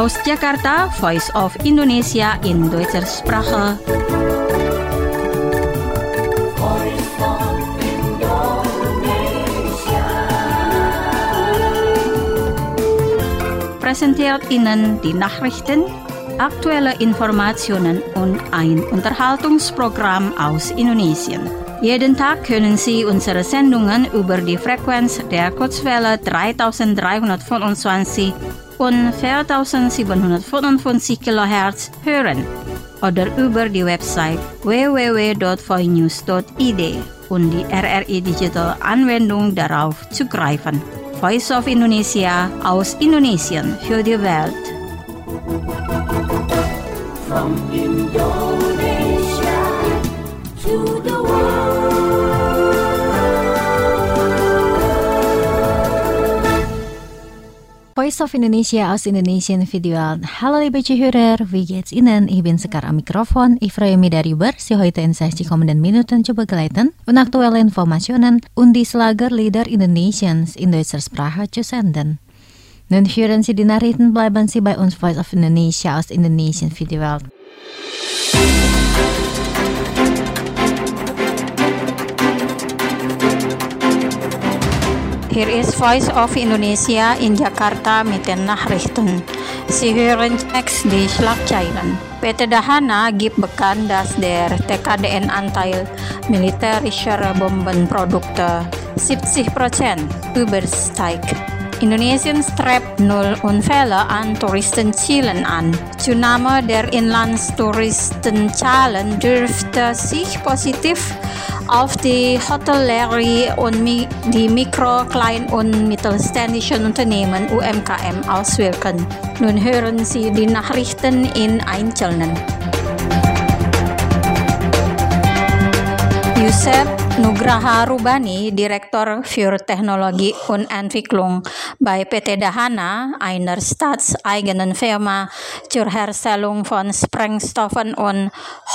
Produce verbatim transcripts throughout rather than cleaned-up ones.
Aus Jakarta, Voice of Indonesia in Deutscher Sprache. Präsentiert Ihnen die Nachrichten, aktuelle Informationen und ein Unterhaltungsprogramm aus Indonesien. Jeden Tag können Sie unsere Sendungen über die Frequenz der Kurzwelle dreitausenddreihundertfünfundzwanzig und viertausendsiebenhundertfünfundfünfzig Kilohertz hören oder über die Website w w w punkt voinews punkt i d und die R R I Digital Anwendung darauf zugreifen. Voice of Indonesia aus Indonesien für die Welt. From Indonesia to the world. Voice of Indonesia aus Indonesien für die Welt. Hallo liebe Zuhörer, wie geht's Ihnen? Ich bin sekarang am Mikrofon. Ich freue mich darüber, Sie heute in sechzig kommenden Minuten zu begleiten und aktuelle Informationen und die Schlagerlieder Indonesiens in deutscher Sprache zu senden. Nun hören Sie die Nachrichten, bleiben Sie bei uns Voice of Indonesia aus Indonesien für die Welt. Hier ist Voice of Indonesia in Jakarta mit den Nachrichten. Sie hören jetzt die Schlagzeilen. P T Dahana gibt bekannt, dass der T K D N-Anteil militärischer Bombenprodukte siebzig Prozent übersteigt. Indonesien strebt null Unfälle an Touristenzielen an. Zunahme der Inlandstouristenzahlen dürfte sich positiv auf die Hotellerie und die Mikro-, Klein- und Mittelständischen Unternehmen U M K M auswirken. Nun hören Sie die Nachrichten in Einzelnen. Yusef Nugraha Rubani, Direktor für Technologie und Entwicklung bei P T Dahana, einer staatseigenen Firma zur Herstellung von Sprengstoffen und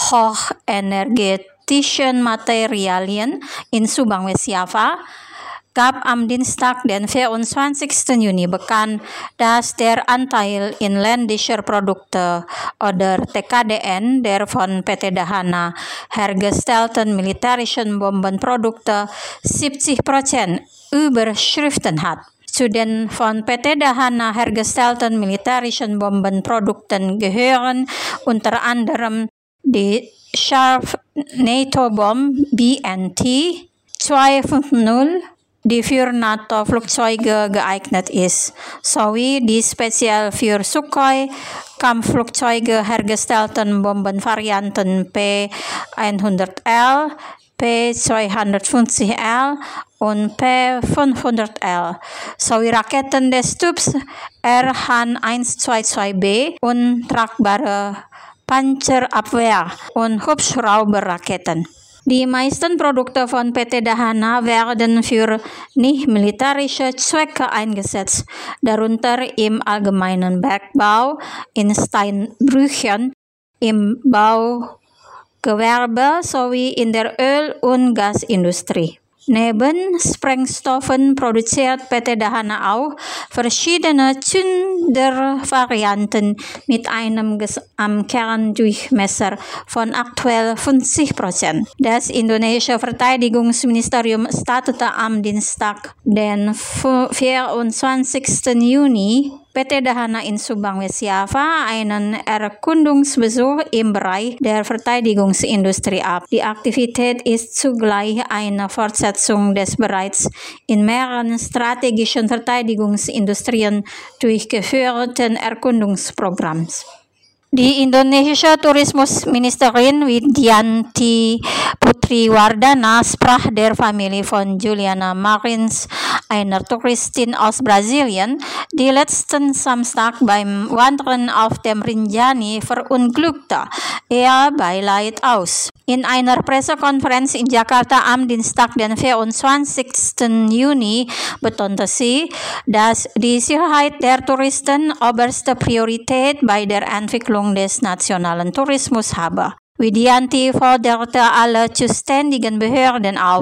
hochenergetischen Materialien in Subang West Java, gab am Dienstag, den vierundzwanzigsten Juni bekannt, dass der Anteil inländischer Produkte oder T K D N der von P T Dahana hergestellten militärischen Bombenprodukte siebzig Prozent überschritten hat. Zu den von P T Dahana hergestellten militärischen Bombenprodukten gehören unter anderem die Sharpnato-Bomb B N T zweihundertfünfzig, die für NATO-Flugzeuge geeignet ist, sowie die speziell für Sukhoi Kampfflugzeuge hergestellten Bombenvarianten P hundert L, P zweihundertfünfzig L und P fünfhundert L, sowie Raketen des Typs R H hundertzweiundzwanzig B und tragbare Panzerabwehr- und Hubschrauberraketen. Die meisten Produkte von P T Dahana werden für nicht-militärische Zwecke eingesetzt, darunter im allgemeinen Bergbau, in Steinbrüchen, im Baugewerbe sowie in der Öl- und Gasindustrie. Neben Sprengstoffen produziert P T Dahana auch verschiedene Zündervarianten mit einem Gesamtkerndurchmesser von aktuell fünfzig Prozent. Das indonesische Verteidigungsministerium startete am Dienstag, den vierundzwanzigsten Juni, P T Dahana in Subang West Java einen Erkundungsbesuch im Bereich der Verteidigungsindustrie ab. Die Aktivität ist zugleich eine Fortsetzung des bereits in mehreren strategischen Verteidigungsindustrien durchgeführten Erkundungsprogramms. Die indonesische Tourismusministerin Widianti Putriwardana sprach der Familie von Juliana Marins, einer Touristin aus Brasilien, die letzten Samstag beim Wandern auf dem Rinjani verunglückte, ihr Beileid aus. In einer Pressekonferenz in Jakarta am Dienstag, den vierundzwanzigsten Juni, betonte sie, dass die Sicherheit der Touristen oberste Priorität bei der Entwicklung des nationalen Tourismus habe. Widianti forderte alle zuständigen Behörden auf,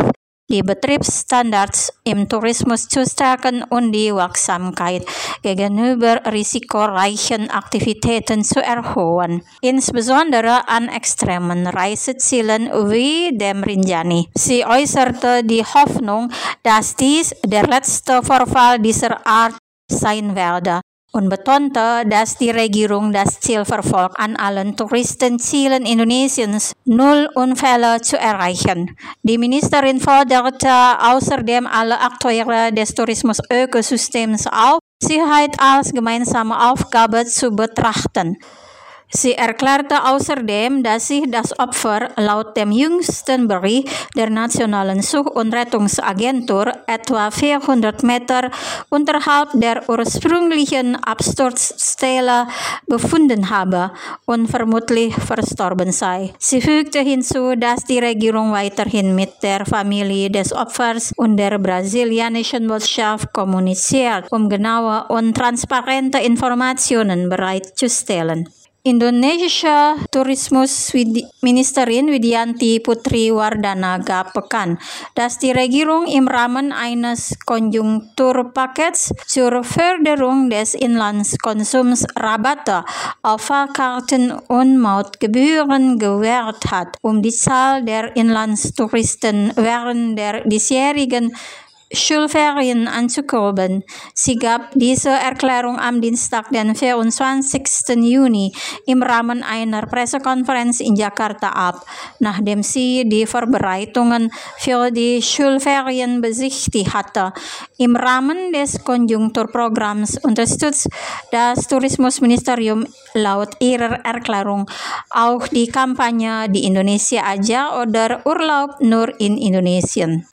Die Betriebsstandards im Tourismus zu stärken und die Wirksamkeit gegenüber risikoreichen Aktivitäten zu erhöhen, insbesondere an extremen Reisezielen wie dem Rinjani. Sie äußerte die Hoffnung, dass dies der letzte Vorfall dieser Art sein werde und betonte, dass die Regierung das Ziel verfolgt, an allen Touristenzielen Indonesiens null Unfälle zu erreichen. Die Ministerin forderte außerdem alle Akteure des Tourismusökosystems auf, Sicherheit als gemeinsame Aufgabe zu betrachten. Sie erklärte außerdem, dass sich das Opfer laut dem jüngsten Bericht der Nationalen Such- und Rettungsagentur etwa vierhundert Meter unterhalb der ursprünglichen Absturzstelle befunden habe und vermutlich verstorben sei. Sie fügte hinzu, dass die Regierung weiterhin mit der Familie des Opfers und der brasilianischen Botschaft kommuniziert, um genaue und transparente Informationen bereitzustellen. Indonesische Tourismusministerin Widianti Putri Wardana gab bekannt, dass die Regierung im Rahmen eines Konjunkturpakets zur Förderung des Inlandskonsums Rabatte auf Fahrkarten und Mautgebühren gewährt hat, um die Zahl der Inlandstouristen während der diesjährigen Schulferien anzukurbeln. Sie gab diese Erklärung am Dienstag, den vierundzwanzigsten Juni, im Rahmen einer Pressekonferenz in Jakarta ab, nachdem sie die Vorbereitungen für die Schulferien besichtigt hatte. Im Rahmen des Konjunkturprogramms unterstützt das Tourismusministerium laut ihrer Erklärung auch die Kampagne "Di Indonesia Aja" oder Urlaub nur in Indonesien.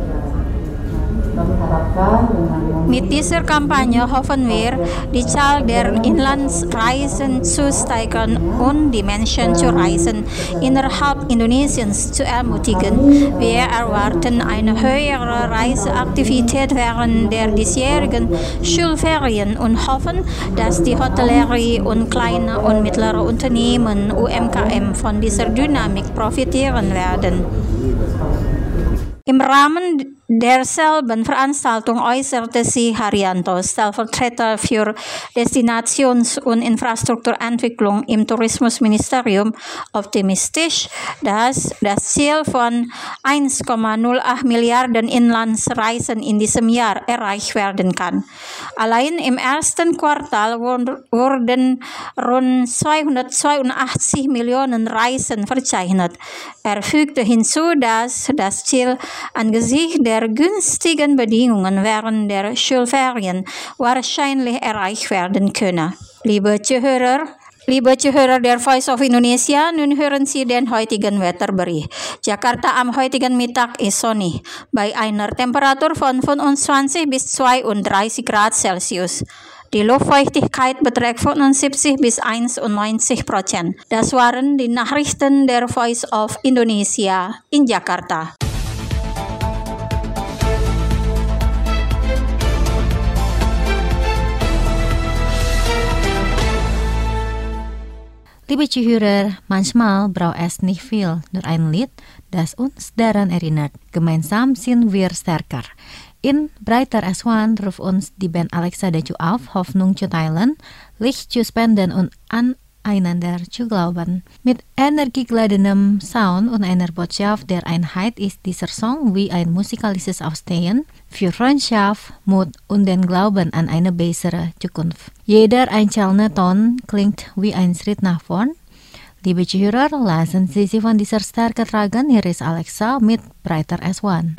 Mit dieser Kampagne hoffen wir, die Zahl der Inlandsreisen zu steigern und die Menschen zu reisen innerhalb Indonesiens zu ermutigen. Wir erwarten eine höhere Reiseaktivität während der diesjährigen Schulferien und hoffen, dass die Hotellerie und kleine und mittlere Unternehmen U M K M von dieser Dynamik profitieren werden. Im Rahmen derselben Veranstaltung äußerte sich Haryanto, Stellvertreter für Destinations- und Infrastrukturentwicklung im Tourismusministerium, optimistisch, dass das Ziel von eins Komma null acht Milliarden Inlandsreisen in diesem Jahr erreicht werden kann. Allein im ersten Quartal wurden rund zweihundertzweiundachtzig Millionen Reisen verzeichnet. Er fügte hinzu, dass das Ziel angesichts der günstigen Bedingungen während der Schulferien wahrscheinlich erreicht werden könne. Liebe Zuhörer, Liebe Zuhörer der Voice of Indonesia, nun hören Sie den heutigen Wetterbericht. Jakarta am heutigen Mittag ist sonnig, bei einer Temperatur von fünfundzwanzig bis zweiunddreißig Grad Celsius. Die Luftfeuchtigkeit beträgt fünfundsiebzig bis einundneunzig Prozent. Das waren die Nachrichten der Voice of Indonesia in Jakarta. Liebe Zuhörer, manchmal braucht es nicht viel, nur ein Lied, das uns daran erinnert. Gemeinsam sind wir stärker. In Breiter as One ruft uns die Band Alexa dazu auf, Hoffnung zu teilen, Licht zu spenden und aneinander zu glauben. Mit energiegeladenem Sound und einer Botschaft der Einheit ist dieser Song wie ein musikalisches Aufstehen für Freundschaft, Mut und den Glauben an eine bessere Zukunft. Jeder einzelne Ton klingt wie ein Schritt nach vorn. Liebe Zuhörer, lassen Sie sich von dieser Stärke tragen. Hier ist Alexa mit Breiter as One.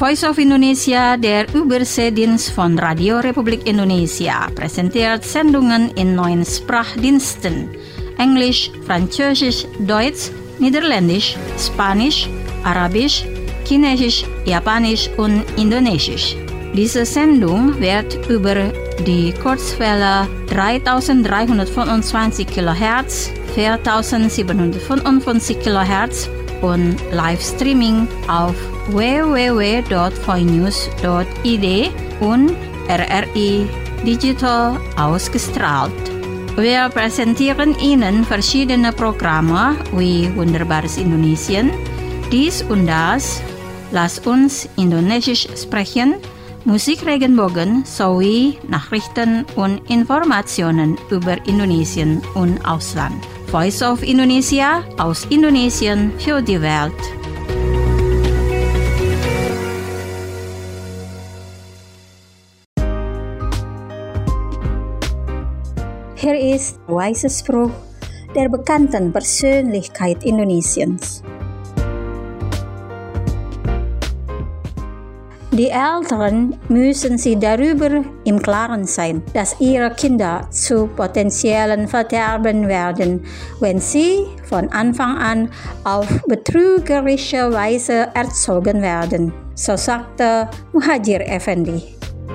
Voice of Indonesia, der Überseedienst von Radio Republik Indonesia, präsentiert Sendungen in neun Sprachdiensten: Englisch, Französisch, Deutsch, Niederländisch, Spanisch, Arabisch, Chinesisch, Japanisch und Indonesisch. Diese Sendung wird über die Kurzwelle dreitausenddreihundertfünfundzwanzig Kilohertz, viertausendsiebenhundertfünfundfünfzig Kilohertz und Livestreaming auf w w w punkt voinews punkt i d und R R I Digital ausgestrahlt. Wir präsentieren Ihnen verschiedene Programme wie Wunderbares Indonesien, dies und das, Lass uns Indonesisch sprechen, Musik Regenbogen sowie Nachrichten und Informationen über Indonesien und Ausland. Voice of Indonesia, aus Indonesien für die Welt. Hier ist der weise Spruch der bekannten Persönlichkeit Indonesiens. Die Eltern müssen sich darüber im Klaren sein, dass ihre Kinder zu potenziellen Verderbern werden, wenn sie von Anfang an auf betrügerische Weise erzogen werden. So sagte Muhadjir Effendi.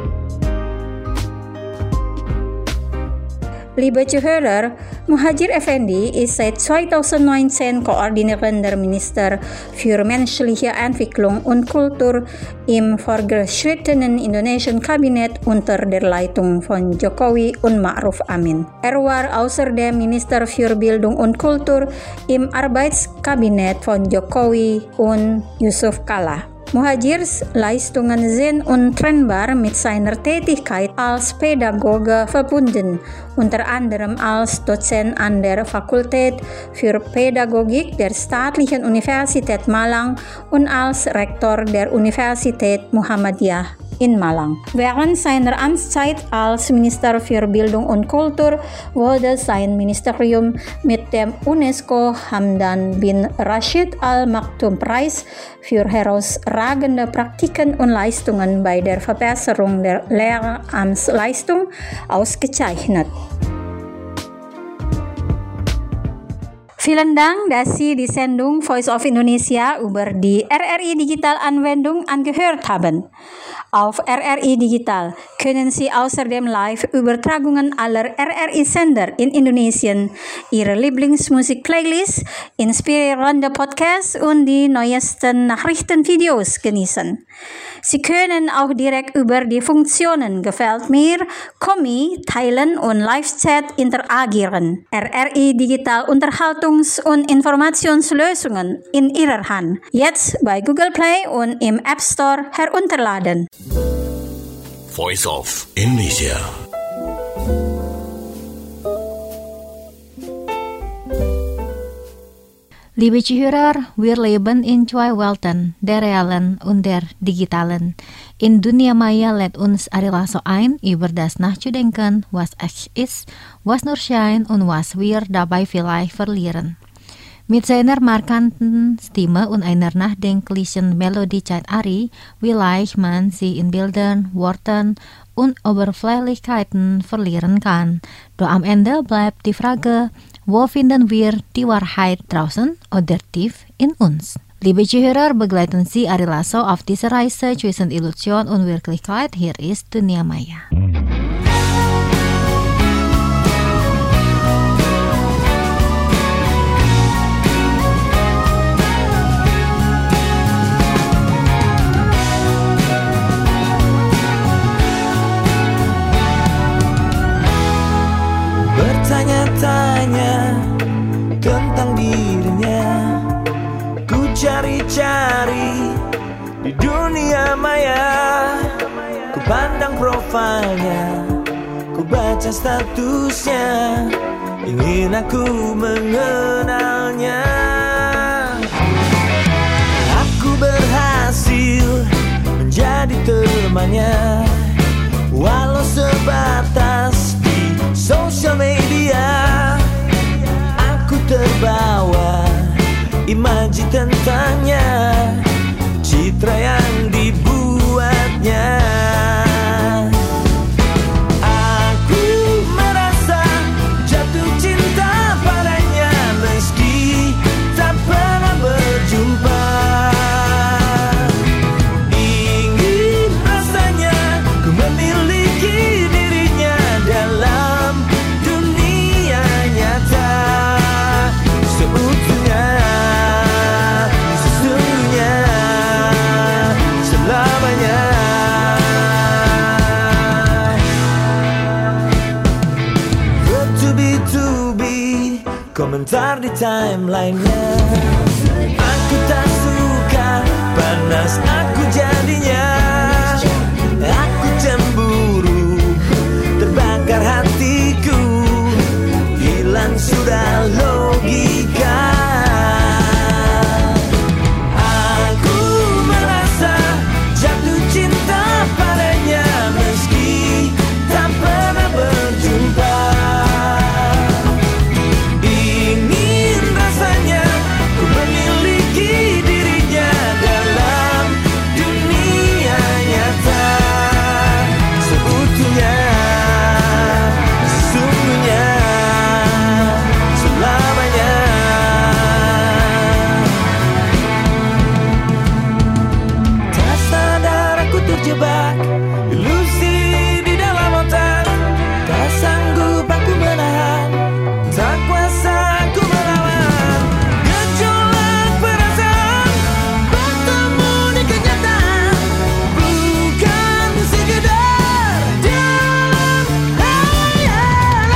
Liebe Zuhörer, Muhadjir Effendi ist seit zweitausendneunzehn koordinierender Minister für menschliche Entwicklung und Kultur im fortgeschrittenen indonesischen Kabinett unter der Leitung von Jokowi und Ma'ruf Amin. Er war außerdem Minister für Bildung und Kultur im Arbeitskabinett von Jokowi und Yusuf Kala. Muhadjirs Leistungen sind untrennbar mit seiner Tätigkeit als Pädagoge verbunden, unter anderem als Dozent an der Fakultät für Pädagogik der Staatlichen Universität Malang und als Rektor der Universität Muhammadiyah in Malang. Während seiner Amtszeit als Minister für Bildung und Kultur wurde sein Ministerium mit dem UNESCO Hamdan bin Rashid Al Maktoum Preis für herausragende Praktiken und Leistungen bei der Verbesserung der Lehramtsleistung ausgezeichnet. Vielen Dank, dass Sie die Sendung Voice of Indonesia über die R R I Digital Anwendung angehört haben. Auf R R I Digital können Sie außerdem Live-Übertragungen aller R R I-Sender in Indonesien, Ihre Lieblingsmusik-Playlist, inspirierende Podcasts und die neuesten Nachrichtenvideos genießen. Sie können auch direkt über die Funktionen Gefällt mir, Kommi, Teilen und Live-Chat interagieren. R R I Digital Unterhaltungs- und Informationslösungen in Ihrer Hand. Jetzt bei Google Play und im App Store herunterladen. Voice of Indonesia. Liebe Zuhörer, wir leben in zwei Welten, der realen und der digitalen. In Dunia Maya lädt uns Ari Lasso ein, über das nachzudenken, was echt ist, was nur scheint und was wir dabei vielleicht verlieren. Mit seiner markanten Stimme und einer nachdenklichen Melodie zeigt Ari, wie leicht man sie in Bildern, Worten und Oberflächlichkeiten verlieren kann. Doch am Ende bleibt die Frage, wo finden wir die Wahrheit draußen oder tief in uns? Liebe Zuhörer, begleiten Sie Ari Lasso auf diese Reise zwischen Illusion und Wirklichkeit. Hier ist Dunia Maya. Bertanya-tanya tentang dirinya, ku cari-cari di dunia maya. Ku pandang profilnya, ku baca statusnya, ingin aku mengenalnya. Aku berhasil menjadi temannya, walau sebatas sosial media. Aku terbawa imaji tentangnya, citra yang dibuat komentar di timeline-nya. Aku tak suka panas aku jadinya. Aku cemburu, terbakar hatiku, hilang sudah logika. Aku merasa jatuh cinta padanya meski tak pernah berjumpa. Ingin rasanya ku memiliki dirinya dalam dunia nyata seutuhnya, sesungguhnya, selamanya. Tak sadar aku terjebak ilusi di dalam otak. Tak sanggup aku menahan, tak kuasa aku melawan gejolak perasaan bertemu di kenyataan. Bukan sekedar dalam hayalan.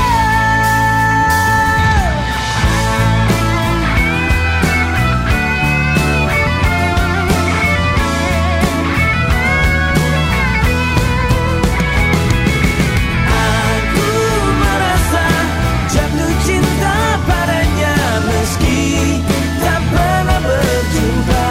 Aku merasa jatuh cinta padanya meski tak pernah berjumpa.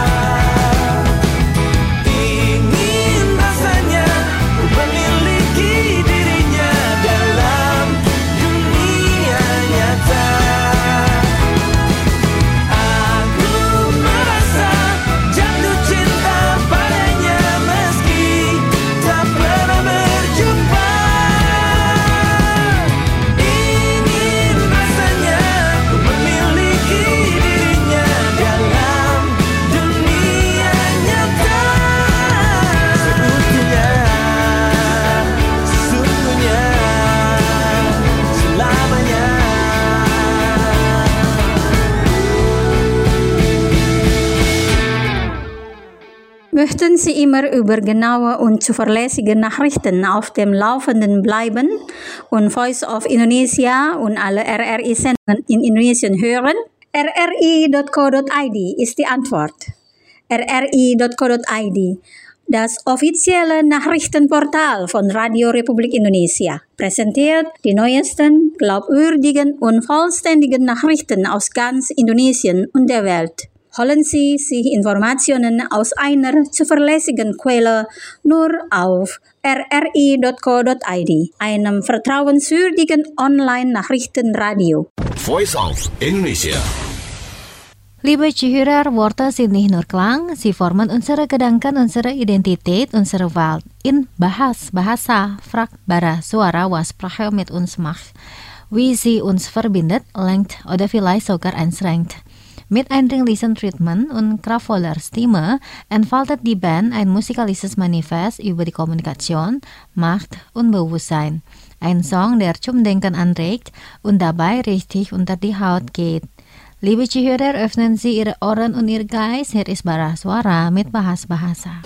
Ingin rasanya ku memiliki dirinya dalam dunia nyata. Aku merasa jatuh cinta padanya meski tak pernah berjumpa. Ingin rasanya ku memiliki dirinya dalam dunia nyata seutuhnya, sesungguhnya, selamanya. Möchten Sie immer über genaue und zuverlässige Nachrichten auf dem Laufenden bleiben und Voice of Indonesia und alle R R I-Sendungen in Indonesien hören? R R I dot co dot I D ist die Antwort. R R I dot co dot I D, das offizielle Nachrichtenportal von Radio Republik Indonesia, präsentiert die neuesten, glaubwürdigen und vollständigen Nachrichten aus ganz Indonesien und der Welt. Holen Sie sich Informationen aus einer zuverlässigen Quelle nur auf R R I dot co dot I D, einem vertrauenswürdigen Online-Nachrichtenradio. Voice of Indonesia. Liebe Zuhörer, Worte sind nicht nur Klang, sie formen unsere Gedanken, unsere Identität, unsere Welt. In Bahas, Bahasa, Frag, Bara, Suara, was Sprache mit uns macht. Wie sie uns verbindet, lenkt oder vielleicht sogar einschränkt. Mit Einringlisten Treatment und kraftvoller Stimme entfaltet die Band ein musikalisches Manifest über die Kommunikation, Macht und Bewusstsein. Ein Song, der zum Denken anregt und dabei richtig unter die Haut geht. Liebe Zuhörer, öffnen Sie Ihre Ohren und Ihr Geist. Hier ist Bara Suara mit Bahas Bahasa.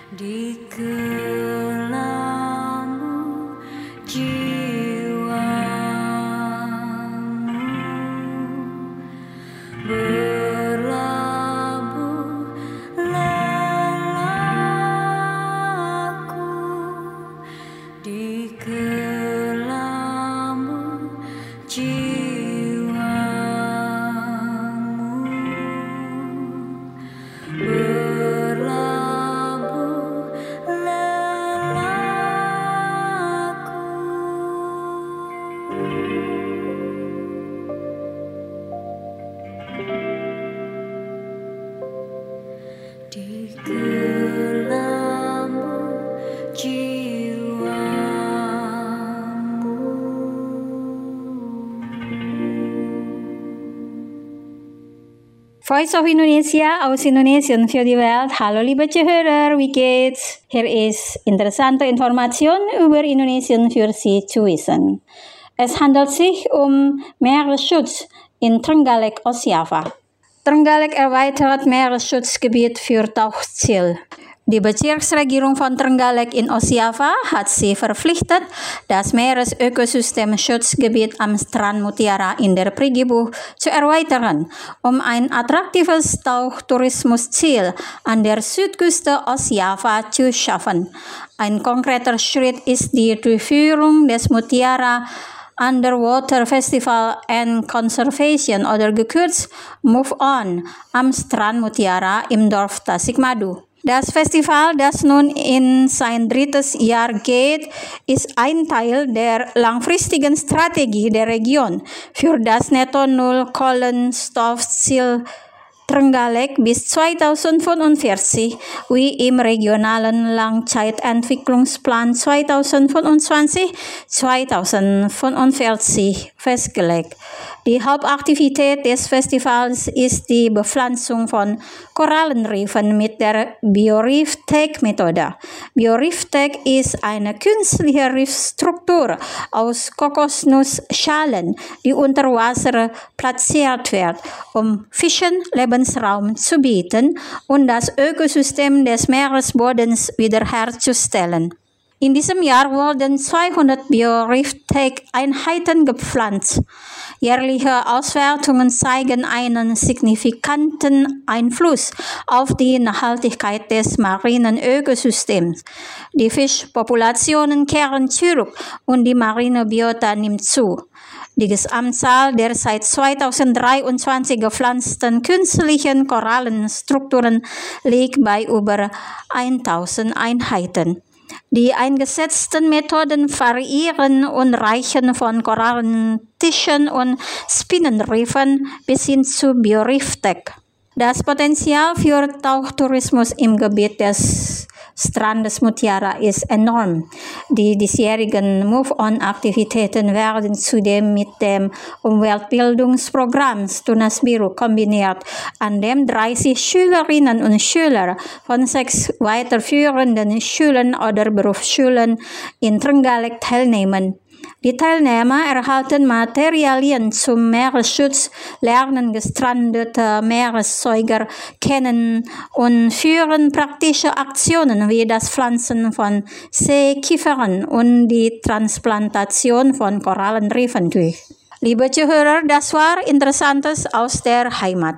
di kelambu jiwamu berlabuh lelaku di kelambu jiwamu berlabuh lelaku di kelambu Voice of Indonesia aus Indonesien für die Welt. Hallo liebe Zuhörer, wie geht's? Hier ist interessante Information über Indonesien für Sie zu wissen. Es handelt sich um Meeresschutz in Trenggalek, Ostjava. Trenggalek erweitert Meeresschutzgebiet für Tauchziel. Die Bezirksregierung von Trenggalek in Ostjava hat sie verpflichtet, das Meeresökosystemschutzgebiet am Strand Mutiara in der Prigibuh zu erweitern, um ein attraktives Tauchtourismusziel an der Südküste Ostjava zu schaffen. Ein konkreter Schritt ist die Durchführung des Mutiara Underwater Festival and Conservation oder gekürzt Move On am Strand Mutiara im Dorf Tasikmadu. Das Festival, das nun in sein drittes Jahr geht, ist ein Teil der langfristigen Strategie der Region für das Netto-Null-Kohlenstoffziel Trenggalek bis zweitausendfünfundvierzig, wie im regionalen Langzeitentwicklungsplan zweitausendfünfundzwanzig bis zweitausendfünfundvierzig festgelegt. Die Hauptaktivität des Festivals ist die Bepflanzung von Korallenriffen mit der Bioreef-Tech-Methode. Bioreef-Tech ist eine künstliche Riffstruktur aus Kokosnussschalen, die unter Wasser platziert wird, um Fischen Lebensraum zu bieten und das Ökosystem des Meeresbodens wiederherzustellen. In diesem Jahr wurden zweihundert Bioreef-Tech-Einheiten gepflanzt. Jährliche Auswertungen zeigen einen signifikanten Einfluss auf die Nachhaltigkeit des marinen Ökosystems. Die Fischpopulationen kehren zurück und die marine Biota nimmt zu. Die Gesamtzahl der seit zweitausenddreiundzwanzig gepflanzten künstlichen Korallenstrukturen liegt bei über tausend Einheiten. Die eingesetzten Methoden variieren und reichen von Korallentischen und Spinnenriffen bis hin zu Bioreef-Tech. Das Potenzial für Tauchtourismus im Gebiet des Strandes Mutiara ist enorm. Die diesjährigen Move-On-Aktivitäten werden zudem mit dem Umweltbildungsprogramm Tunas Biru kombiniert, an dem dreißig Schülerinnen und Schüler von sechs weiterführenden Schulen oder Berufsschulen in Trenggalek teilnehmen. Die Teilnehmer erhalten Materialien zum Meeresschutz, lernen gestrandete Meeressäuger kennen und führen praktische Aktionen wie das Pflanzen von Seekiefern und die Transplantation von Korallenriffen durch. Liebe Zuhörer, das war Interessantes aus der Heimat.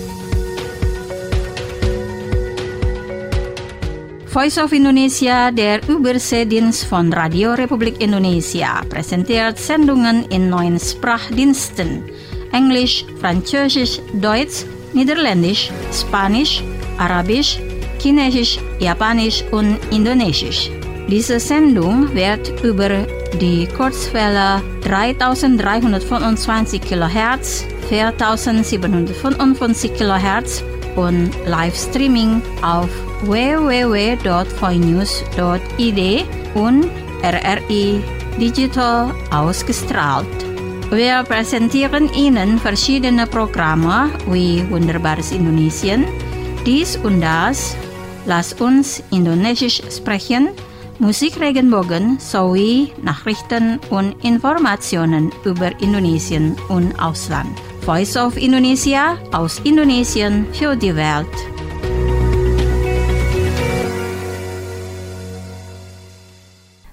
Voice of Indonesia, der Überseedienst von Radio Republik Indonesia, präsentiert Sendungen in neun Sprachdiensten: Englisch, Französisch, Deutsch, Niederländisch, Spanisch, Arabisch, Chinesisch, Japanisch und Indonesisch. Diese Sendung wird über die Kurzwelle dreitausenddreihundertfünfundzwanzig Kilohertz, viertausendsiebenhundertfünfundfünfzig Kilohertz und Livestreaming auf w w w punkt voinews punkt i d und R R I Digital ausgestrahlt. Wir präsentieren Ihnen verschiedene Programme wie Wunderbares Indonesien, dies und das, Lass uns Indonesisch sprechen, Musikregenbogen sowie Nachrichten und Informationen über Indonesien und Ausland. Voice of Indonesia aus Indonesien für die Welt.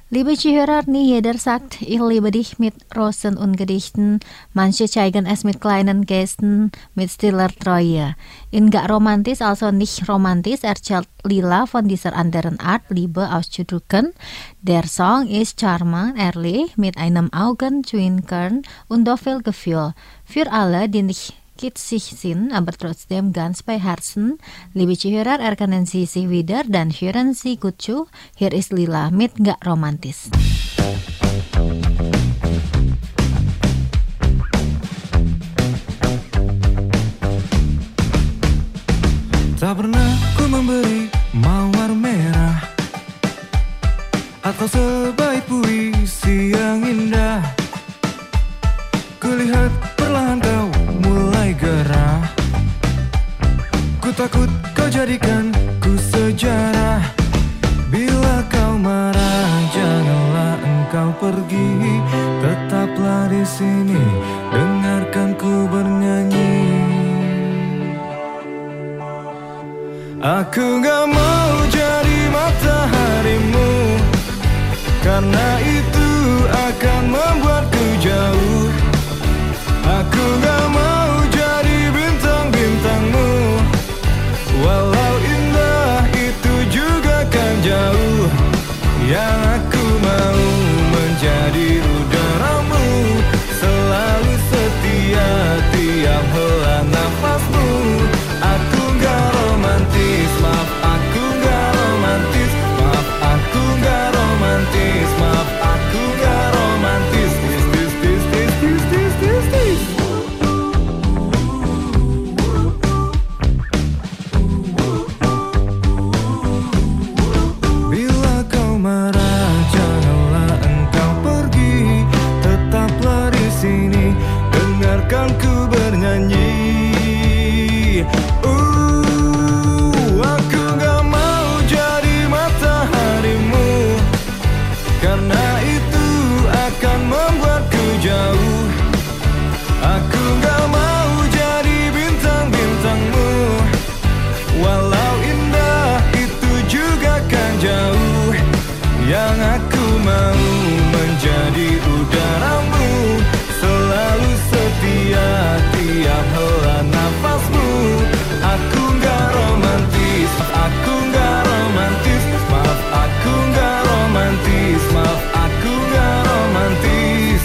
Liebe Zuhörer, jeder sagt, ich liebe dich mit Rosen und Gedichten. Manche zeigen es mit kleinen Gesten, mit stiller Treue. In Gak Romantisch, also nicht romantisch, erzählt Lila von dieser anderen Art, Liebe auszudrücken. Der Song ist charmant, ehrlich, mit einem Augenzwinkern und doch viel Gefühl. Für alle, die nicht kitschig sind, aber trotzdem ganz bei Herzen. Liebe Zuhörer, erkennen Sie sich wieder dan hören Sie gut zu. Hier ist Lila mit Gak Romantisch. Tak pernah ku memberi mawar merah atau sebaik puisi yang indah. Kulihat perlahan kau mulai gerah. Ku takut kau jadikan ku sejarah. Bila kau marah, janganlah engkau pergi. Tetaplah di sini, dengarkan ku bernyanyi. Aku gak mau jadi mataharimu, karena itu akan membuatku jauh. Aku gak mau jadi bintang-bintangmu, walau indah itu juga kan jauh. Yang aku mau menjadi udaramu, selalu setia tiap hela nafasmu. Aku gak romantis, maaf aku gak romantis, maaf aku gak romantis, maaf aku gak romantis. Tis tis tis tis tis tis tis tis. Bila kau marah, janganlah engkau pergi. Tetaplah di sini, dengarkan ku bernyanyi. Karena itu akan membuatku jauh. Aku gak mau jadi bintang-bintangmu, walau indah itu juga kan jauh. Yang aku mau menjadi udaramu, selalu setia tiap hela nafasmu. Aku gak romantis, aku gak romantis, maaf aku gak romantis, maaf aku gak romantis.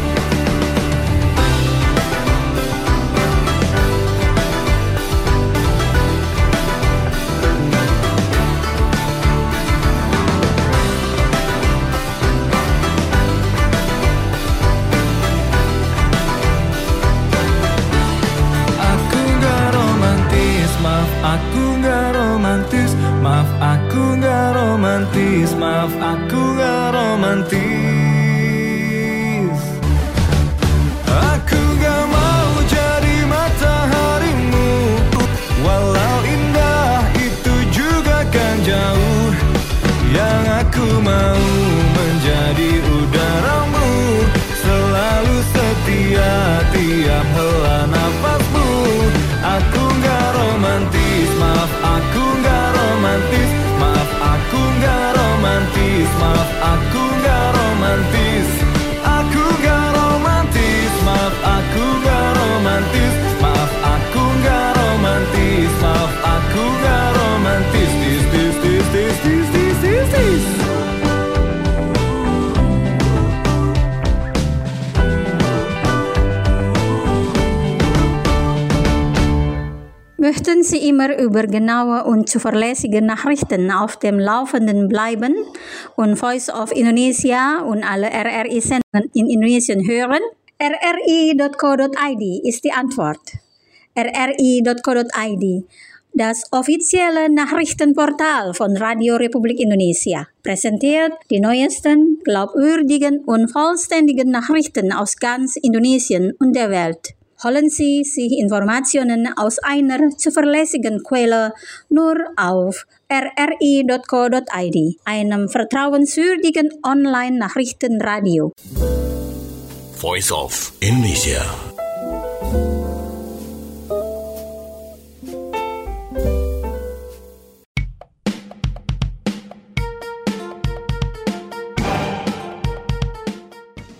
Aku gak romantis, maaf aku gak romantis, maaf aku gak romantis, maaf aku gak romantis. Aku gak mau jadi mataharimu, walau indah itu juga kan jauh. Yang aku mau menjadi udaramu, selalu setia tiap hela nafasmu. Aku gak romantis, maaf aku gak romantis, maaf aku gak romantis, maaf aku gak romantis. Aku gak romantis, maaf aku gak romantis, maaf aku gak romantis, maaf aku gak romantis. Tis tis tis tis tis tis tis tis. Möchten Sie immer über genaue und zuverlässige Nachrichten auf dem Laufenden bleiben und Voice of Indonesia und alle R R I-Sendungen in Indonesien hören? R R I dot co dot I D ist die Antwort. R R I dot co dot I D, das offizielle Nachrichtenportal von Radio Republik Indonesia, präsentiert die neuesten, glaubwürdigen und vollständigen Nachrichten aus ganz Indonesien und der Welt. Holen Sie sich Informationen aus einer zuverlässigen Quelle nur auf R R I dot co dot I D, einem vertrauenswürdigen Online-Nachrichtenradio. Voice of Indonesia.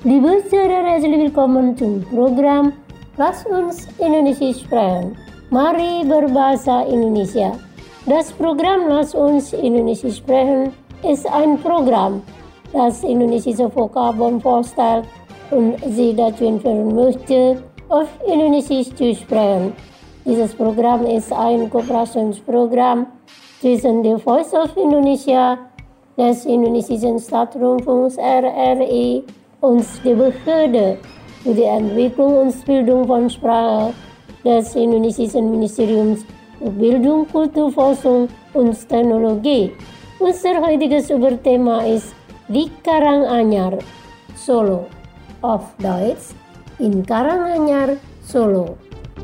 Liebe Zuhörer, herzlich willkommen zum Programm Lass uns Indonesisch sprechen. Mari berbahasa Indonesia. Das Programm Lass uns Indonesisch sprechen ist ein Programm, das indonesische Vokabeln vorstellt und Sie dazu informieren möchte, auf Indonesisch zu sprechen. Dieses Programm ist ein Kooperationsprogramm zwischen der Voice of Indonesia, des indonesischen Staatsrundfunks R R I und der Behörde für die Entwicklung und Bildung von Sprache des indonesischen Ministeriums für Bildung, Kulturforschung und Technologie. Unser heutiges Überthema ist di Karanganyar, Solo. Auf Deutsch, in Karanganyar, Solo.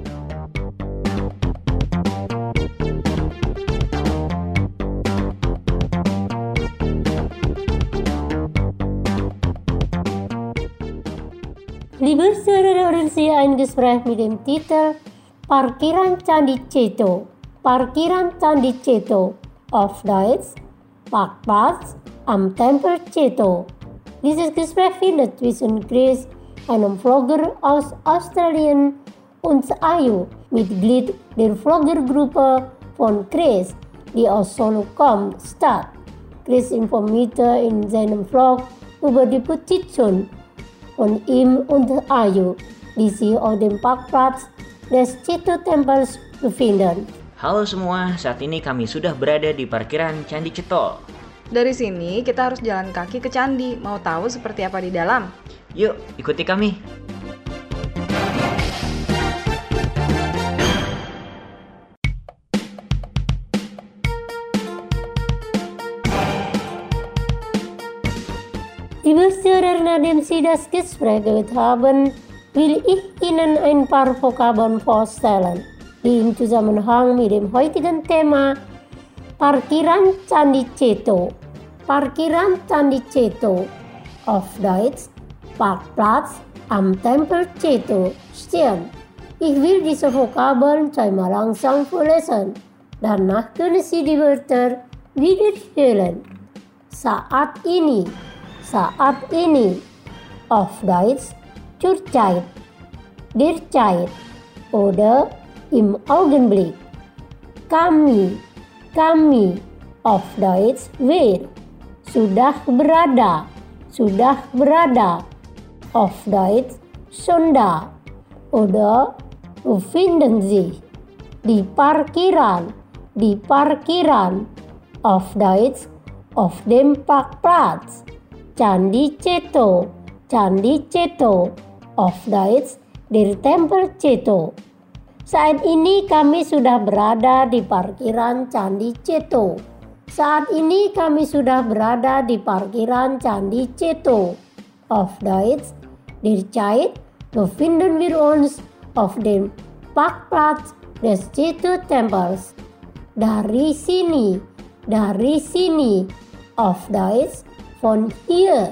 Liebe Zuhörer, hören Sie ein Gespräch mit dem Titel Parkiran Candi Ceto. Parkiran Candi Ceto. Auf Deutsch, Parkplatz am Tempel Ceto. Dieses Gespräch findet zwischen Chris, einem Vlogger aus Australien, und Ayu, Mitglied der Vloggergruppe von Chris, die aus Solo kommt, statt. Chris informierte in seinem Vlog über die Petition von ihm und Ayu, die sich auf dem Parkplatz des Ceto-Tempels befinden. Halo semua, saat ini kami sudah berada di parkiran Candi Ceto. Dari sini kita harus jalan kaki ke candi. Mau tahu seperti apa di dalam? Yuk, ikuti kami. Liebe Zuhörer, nachdem Sie das Gespräch gehört haben, will ich Ihnen ein paar Vokabeln vorstellen, die im Zusammenhang mit dem heutigen Thema Parkiran Candi Ceto. Parkiran Candi Ceto. Auf Deutsch, Parkplatz am Tempel Ceto stehen. Ich will diese Vokabeln zweimal langsam vorlesen. Danach können Sie die Wörter wiederholen. Saat ini. Saat ini. Auf Deutsch, zurzeit, derzeit oder im Augenblick. Kami, kami. Auf Deutsch, wir. Sudah berada, sudah berada. Auf Deutsch, Sonda oder befinden sich. Di parkiran, di parkiran. Auf Deutsch, auf dem Parkplatz. Candi Ceto, Candi Ceto. Auf Deutsch, der Tempel Ceto. Saat ini kami sudah berada di parkiran Candi Ceto. Saat ini kami sudah berada di parkiran Candi Ceto. Auf Deutsch, derzeit befinden wir uns auf dem Parkplatz des Ceto-Tempels. Dari sini, dari sini. Auf Deutsch, von hier.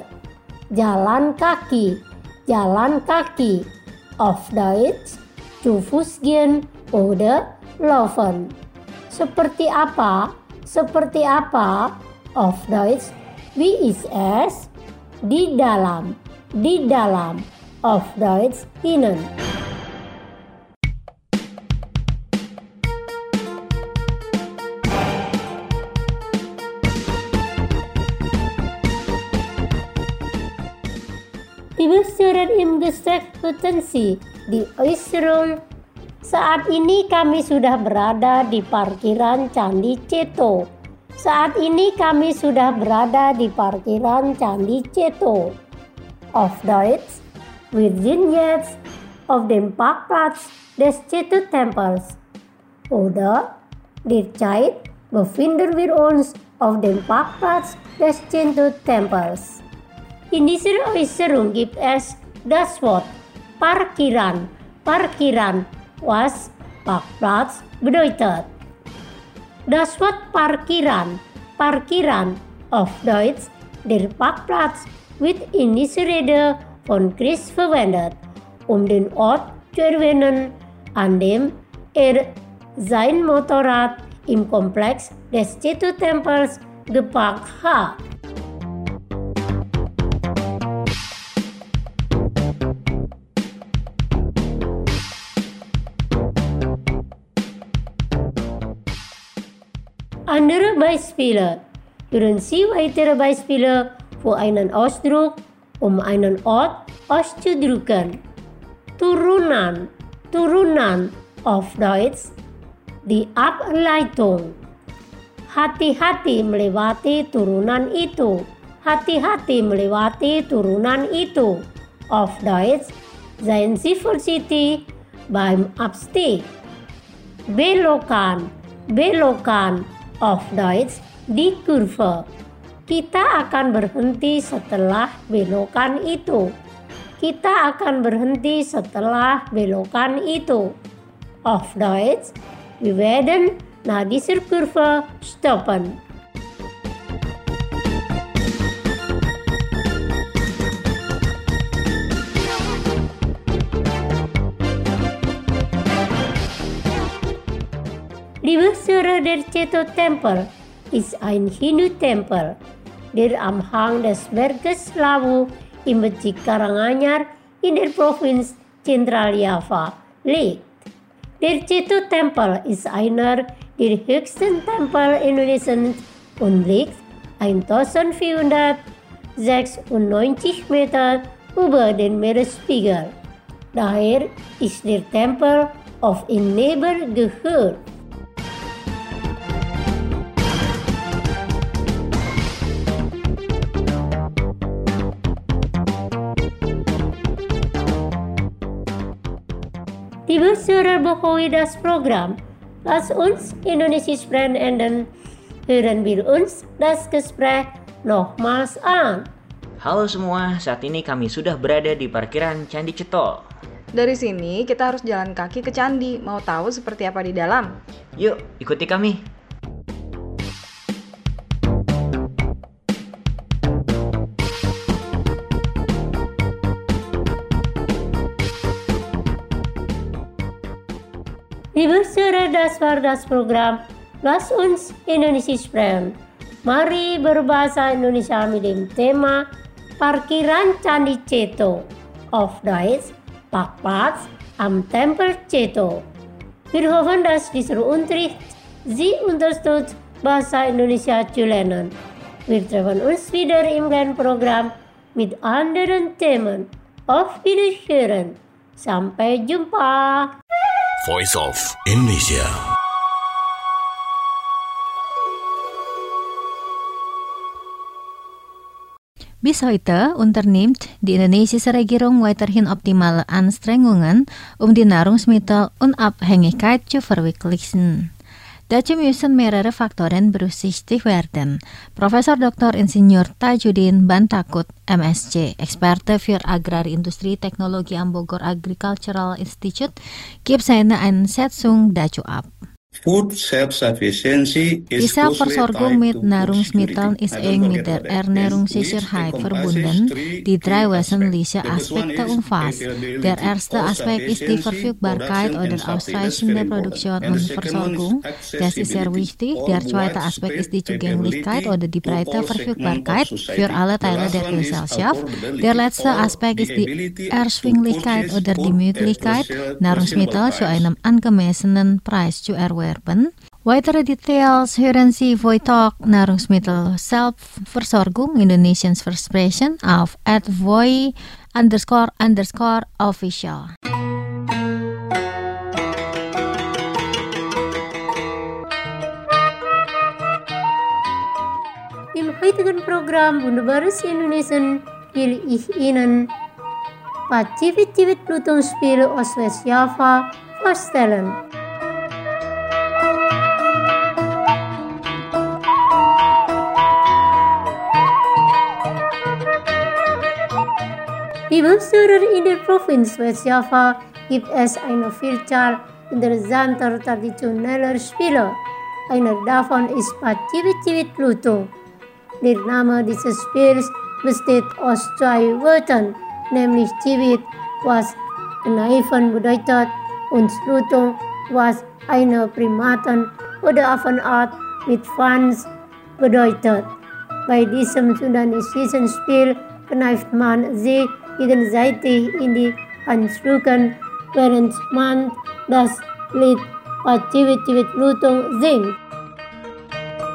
Jalan kaki, jalan kaki. Auf Deutsch, zu Fuß gehen oder laufen. Seperti apa? Seperti apa? Auf Deutsch, wie ist es? Di dalam, di dalam. Auf Deutsch, innen. Liebe Zuhörer, im Gespräch hörten Sie die Äußerung, saat ini kami sudah berada di parkiran Candi Ceto. Saat ini kami sudah berada di parkiran Candi Ceto. Auf Deutsch, wir sind jetzt auf dem Parkplatz des Ceto-Tempels. Oder derzeit befinden wir uns auf dem Parkplatz des Ceto-Tempels. In dieser Äußerung gibt es das Wort Parkiran. Parkiran, was Parkplatz bedeutet. Das Wort Parkiran, Parkiran, auf Deutsch der Parkplatz, wird in dieser Rede von Chris verwendet, um den Ort zu erwähnen, an dem er sein Motorrad im Komplex des Ceto-Tempels geparkt hat. andere Beispiele. Hören Sie weitere Beispiele für einen Ausdruck, um einen Ort auszudrücken. Turunan, Turunan auf Deutsch, die Ableitung. Hati-hati melewati turunan itu. Hati-hati melewati turunan itu. Auf Deutsch, seien Sie vorsichtig beim Abstieg. Belokan, belokan. Auf Deutsch, die Kurve. Kita akan berhenti setelah belokan itu. Kita akan berhenti setelah belokan itu. Auf Deutsch, wir werden nach dieser Kurve stoppen. Die Wurzeln der Ceto-Tempel ist ein Hindu-Tempel, der am Hang des Berges Lawu im Bezirk Karanganyar in der Provinz Zentraljava liegt. Der Ceto-Tempel ist einer der höchsten Tempel Indonesiens und liegt eintausendvierhundertsechsundneunzig Meter über den Meeresspiegel. Daher ist der Tempel auf ein Nebel gehört. Liebe Hörer, bevor wir das Programm Lass uns Indonesisch sprechen enden, hören wir uns das Gespräch nochmals an. Halo semua, saat ini kami sudah berada di parkiran Candi Ceto. Dari sini kita harus jalan kaki ke candi. Mau tahu seperti apa di dalam? Yuk, ikuti kami. Liebe Hörer, das war das Programm Lass uns Indonesisch sprechen. Mari berbahasa Indonesia mit dem Thema Parkiran Candi Ceto. Auf Deutsch, Parkplatz am Tempel Ceto. Wir hoffen, dass dieser Unterricht Sie unterstützt, Bahasa Indonesia zu lernen. Wir treffen uns wieder im kleinen Programm mit anderen Themen. Auf Wiederhören. Sampai jumpa. Voice of Indonesia. Bis heute unternimmt die indonesische Regierung weiterhin optimale Anstrengungen, um die Nahrungsmittelunabhängigkeit zu verwirklichen. Dazu müssen mehrere Faktoren berücksichtigt werden. Profesor Doktor Insinyur Tajudin Bantakut, M S C, Experte für Agrarindustrie Technologie am Bogor Agricultural Institute, gibt seine Einschätzung dazu ab. Food self-sufficiency Die is Selbstversorgung mit Nahrungsmitteln ist eng mit der Ernährungssicherheit verbunden, die drei wesentliche Aspekte umfasst. Der erste Aspekt ist die Verfügbarkeit oder ausreichende Produktion und Versorgung. Das ist sehr wichtig. Der zweite Aspekt ist die Zugänglichkeit oder die breite Verfügbarkeit für alle Teile der Gesellschaft. Der letzte Aspekt ist die Erschwinglichkeit oder die Möglichkeit, Nahrungsmittel zu einem angemessenen Preis zu erwerben. Weitere Details hören Sie Voitalk Nahrungsmittel Selbstversorgung Indonesians Versprechen auf at voi underscore underscore official. Im heutigen Programm Wunderbares Indonesien will ich Ihnen Pacivit-Civit Plutonspiel aus Westjava vorstellen. Liebe Hörer, in der Provinz Westjava gibt es eine Vielzahl interessanter traditioneller Spiele. Einer davon ist Pacivit-Civit Pluto. Der Name dieses Spiels besteht aus zwei Wörtern, nämlich Civit, was Kneifen bedeutet, und Pluto, was eine Primaten- oder Affenart mit Schwanz bedeutet. Bei diesem sudanesischen Spiel kneift man sich gegenseitig in die Handrücken, während man das Lied Pacivit-Civit Pluto singt.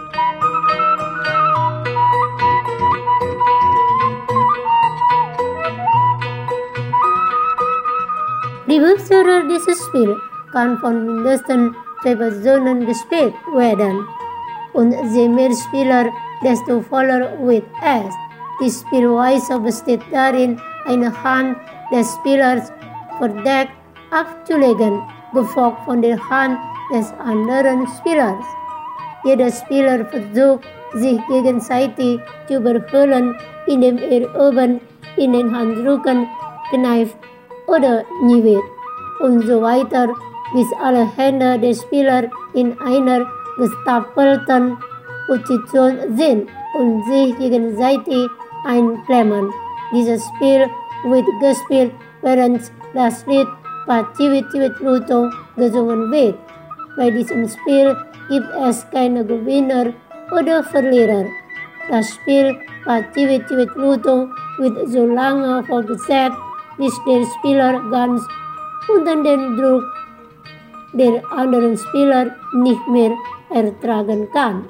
Under dieses Spiel kann von mindestens zwei Personen gespielt werden. Und je mehr Spieler, desto voller wird es. Die Spielweise besteht darin, eine Hand des Spielers verdeckt abzulegen, gefolgt von der Hand des anderen Spielers. Jeder Spieler versucht, sich gegenseitig zu überholen, indem er oben in den Handrücken kneift oder niewet und so weiter, bis alle Hände der Spieler in einer gestapelten Position sind und sich gegenseitig einklemmen. Dieses Spiel wird gespielt, während das Lied Paciwit Ciwit Lutung gesungen wird. Bei diesem Spiel gibt es keine Gewinner oder Verlierer. Das Spiel Paciwit Ciwit Lutung wird so lange fortgesetzt, bis der Spieler ganz unter den Druck der anderen Spieler nicht mehr ertragen kann.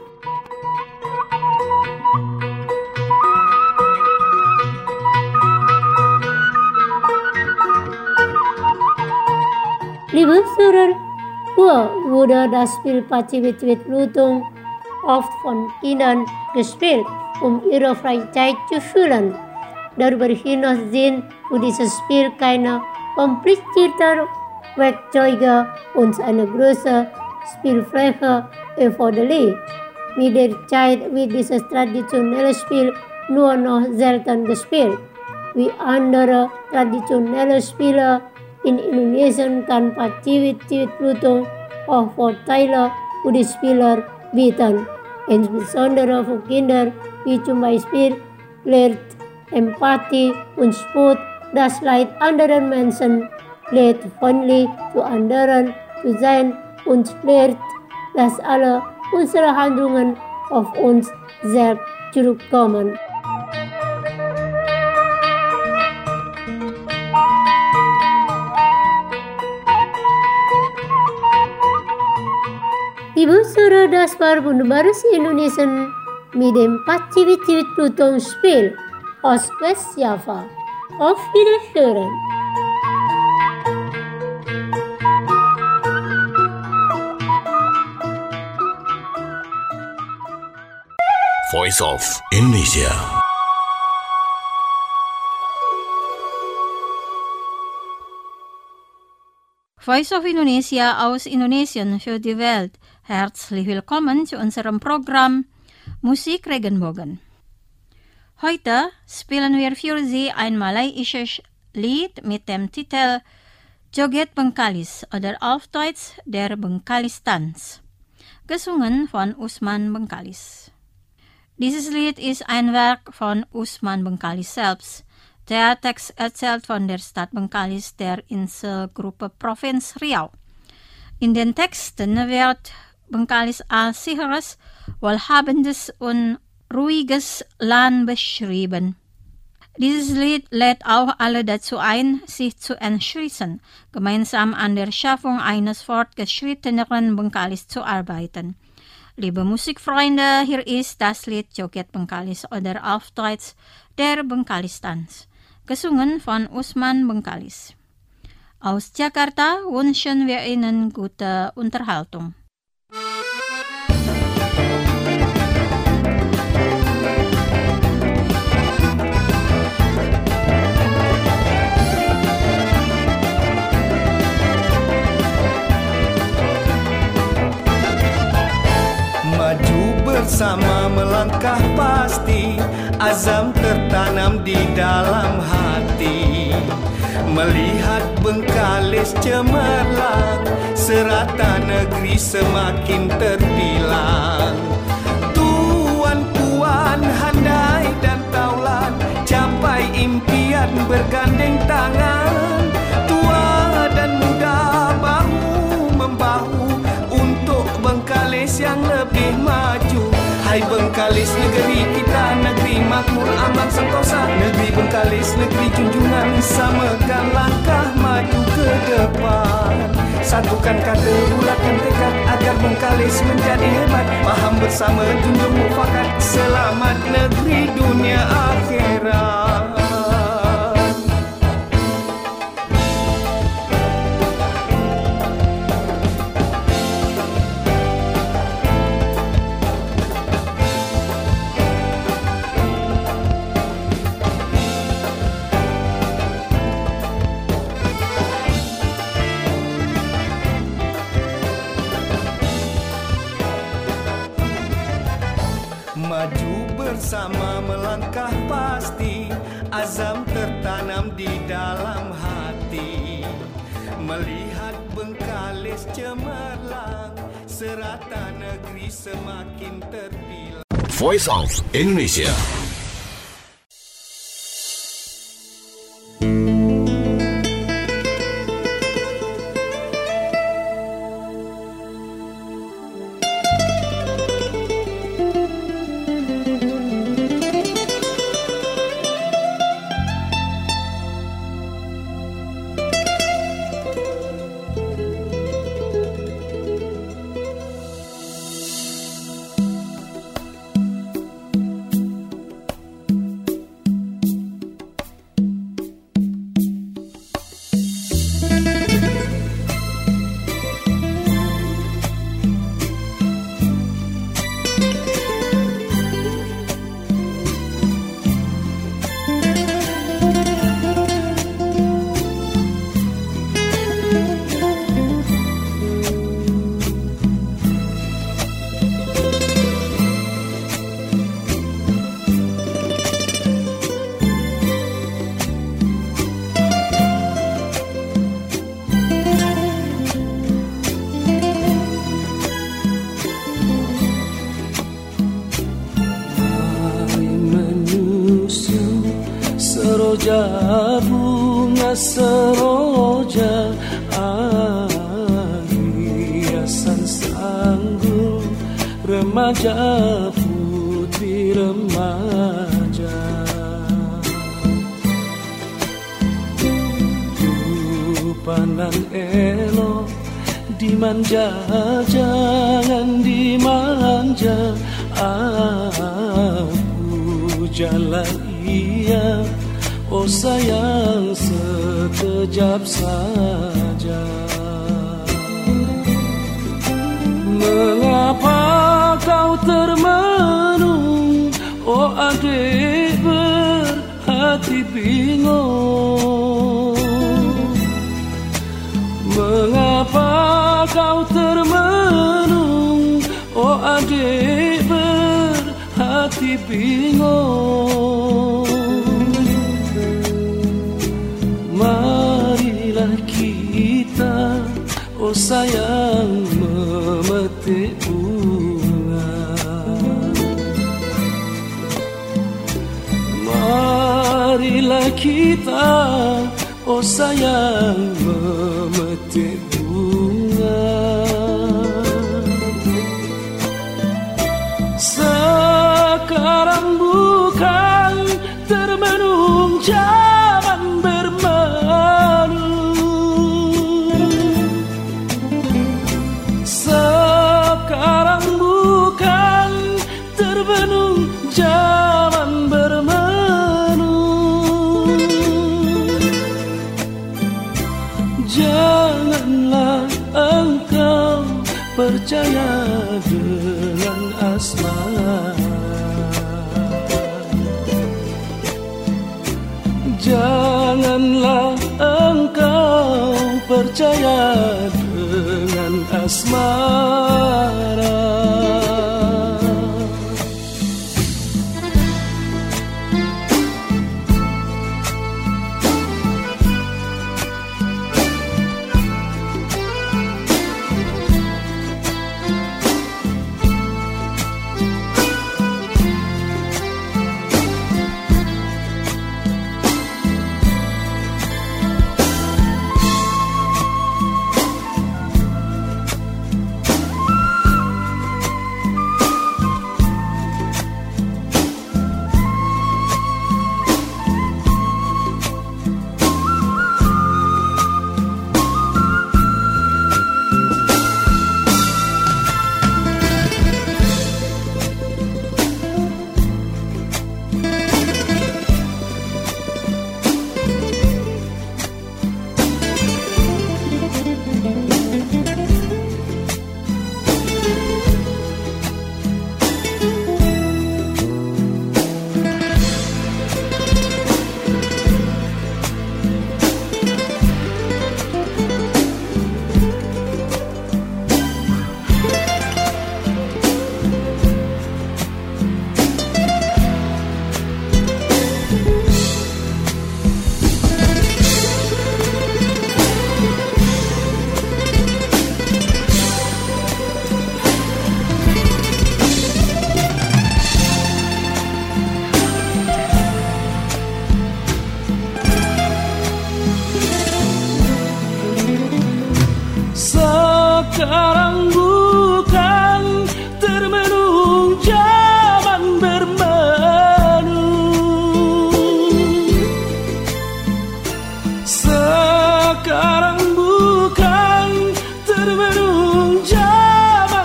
Liebe Hörer, früher wurde das Spiel Paciwit Ciwit Lutung oft von Kindern gespielt, um ihre Freizeit zu füllen. Darüber hinaus sind für dieses Spiel keine komplizierten Werkzeuge und eine große Spielfläche erforderlich. Mit der Zeit wird dieses traditionelle Spiel nur noch selten gespielt. Wie andere traditionelle Spiele in Indonesien kann Paciwit Ciwit Lutung auch Vorteile für die Spieler bieten, insbesondere für Kinder, wie zum Beispiel lernt Empathie und Sport, das Leid anderer Menschen, lernt freundlich zu anderen zu sein und lernt, dass alle unsere Handlungen auf uns selbst zurückkommen. Liebe Hörer, das war wunderbares Indonesien mit dem Paciwit Ciwit Lutung Spiel aus West Java. Auf Wiederhören! Voice of Indonesia. Voice of Indonesia aus Indonesien für die Welt. Herzlich willkommen zu unserem Programm Musik Regenbogen. Heute spielen wir für Sie ein malaysisches Lied mit dem Titel Joget Bengkalis oder auf Deutsch der Bengkalis-Tanz, gesungen von Usman Bengkalis. Dieses Lied ist ein Werk von Usman Bengkalis selbst. Der Text erzählt von der Stadt Bengkalis der Inselgruppe Provinz Riau. In den Texten wird Bengkalis als sicheres, wohlhabendes und ruhiges Land beschrieben. Dieses Lied lädt auch alle dazu ein, sich zu entschließen, gemeinsam an der Schaffung eines fortgeschritteneren Bengkalis zu arbeiten. Liebe Musikfreunde, hier ist das Lied Joget Bengkalis oder auf Deutsch der Bengkalis-Tanz, gesungen von Usman Bengkalis. Aus Jakarta wünschen wir Ihnen gute Unterhaltung. Maju bersama melangkah pasti, azam tertanam di dalam hati. Melihat Bengkalis cemerlang, serata negeri semakin terbilang. Tuan puan handai dan taulan, capai impian bergandeng tangan. Tua dan muda bahu membahu untuk Bengkalis yang lebih maju. Hai Bengkalis negeri kita, negeri makmur aman sentosa, negeri Bengkalis negeri junjungan, samakan langkah maju ke depan. Satukan kata, bulatkan tekad agar Bengkalis menjadi hebat. Paham bersama, junjung mufakat, selamat negeri dunia akhirat. melangkah pasti, azam tertanam di dalam hati. Melihat Bengkalis cemerlang, serata negeri semakin terbilang. Voice of Indonesia. Seroja bunga seroja, hiasan sanggung remaja putri remaja. Du pandang elok dimanja, jangan dimanja. Aku jalan iya, oh sayang sekejap saja. Mengapa kau termenung, oh adik berhati bingung? Mengapa kau termenung, oh adik berhati bingung? Marilah kita, oh sayang, memetik bunga. Marilah kita, oh sayang, memetik bunga. Sekarang bukan termenung zaman sekarang bukan terbenung zaman bermenung. Janganlah engkau percaya dengan asmara. Janganlah engkau percaya dengan asmara. Sekarang bukan termenung zaman bermenung. Sekarang bukan termenung zaman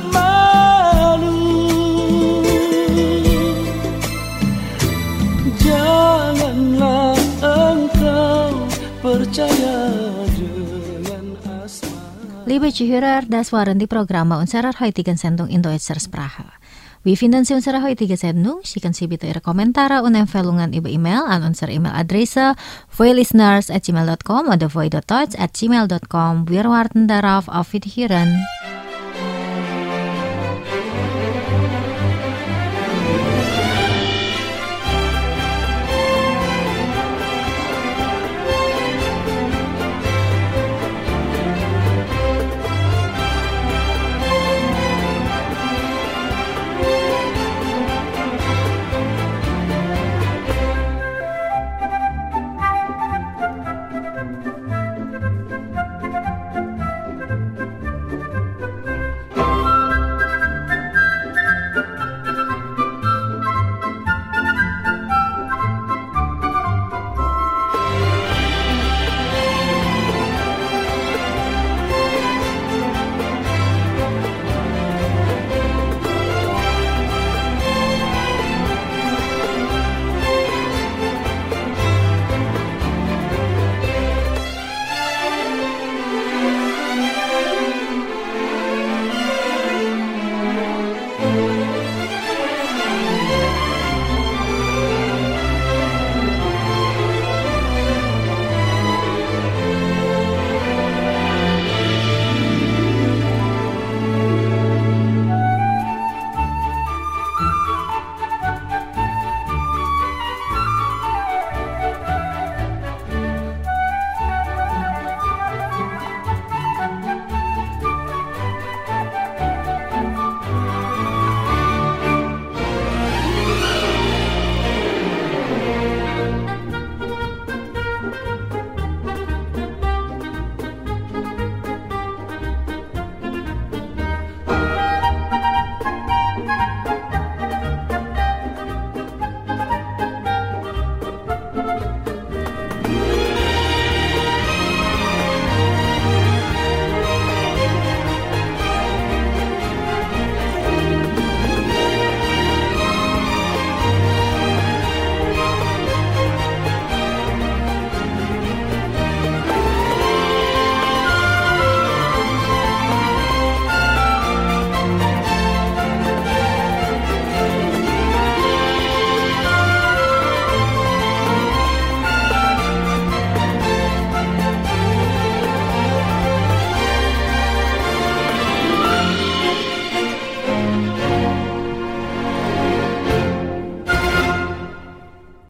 bermenung. Janganlah engkau percaya dengan asmara. Liebe Zuhörer, das waren die Programme unserer heutigen Sendung in deutscher Sprache. Wie finden Sie unsere heutige Sendung? Schicken Sie bitte Ihre Kommentare und Empfehlungen über E-Mail an unsere E-Mail-Adresse voilisteners at gmail dot com oder voi dot deutsch at gmail dot com. Wir warten darauf. Auf Wiederhören.